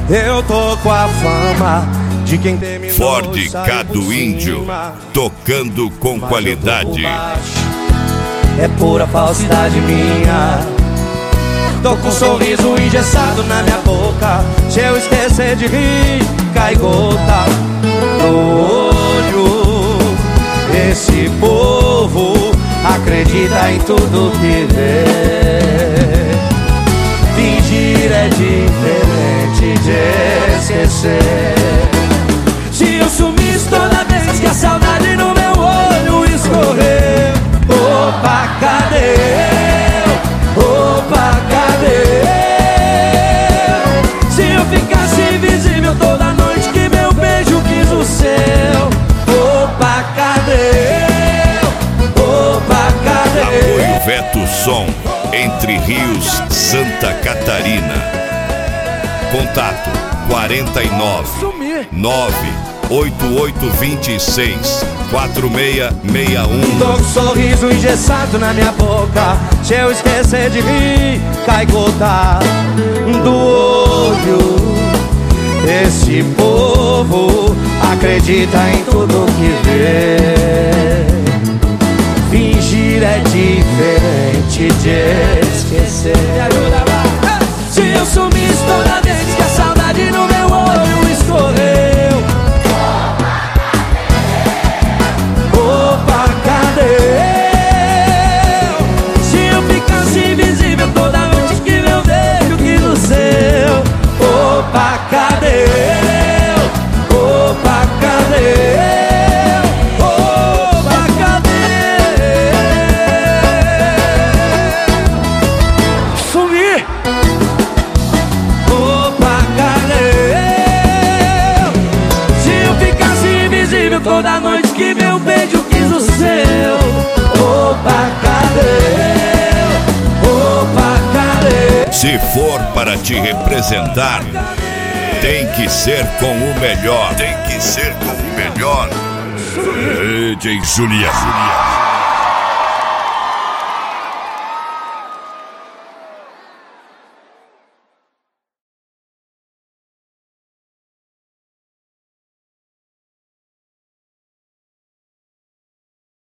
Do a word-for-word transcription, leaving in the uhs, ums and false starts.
Eu tô com a fama de quem terminou. Ford K do Índio, tocando com Mas qualidade. É pura falsidade minha. Tô com um sorriso engessado na minha boca. Se eu esquecer de rir, cai gota no olho. Esse povo acredita em tudo que vê. Fingir é diferente de esquecer. Se eu sumisse toda vez que a saudade no meu olho escorrer, opa, cadê eu? Opa, cadê eu? Se eu ficasse invisível toda noite que meu beijo quis o seu, opa, cadê eu? Opa, cadê eu? Apoio Veto Som, Entre Rios, Santa Catarina. Contato quarenta e nove, nove oito oito dois seis, quatro seis seis um. Tô com um sorriso engessado na minha boca. Se eu esquecer de rir, cai gota do olho. Esse povo acredita em tudo que vê. Fingir é diferente de esquecer. Me ajuda lá. Se eu sumisse toda vez que a saudade no meu olho escorreu, opa, cadê eu? Se eu ficasse invisível toda noite que meu beijo quis o seu, opa, cadê eu? Opa, cadê eu? Opa, cadê eu? Sumi! Opa, cadê eu? Se eu ficasse invisível toda noite que meu beijo quis o seu, opa, cadê eu? Opa, cadê? Se for para te representar, tem que ser com o melhor. Tem que ser com o melhor. D J Juliano.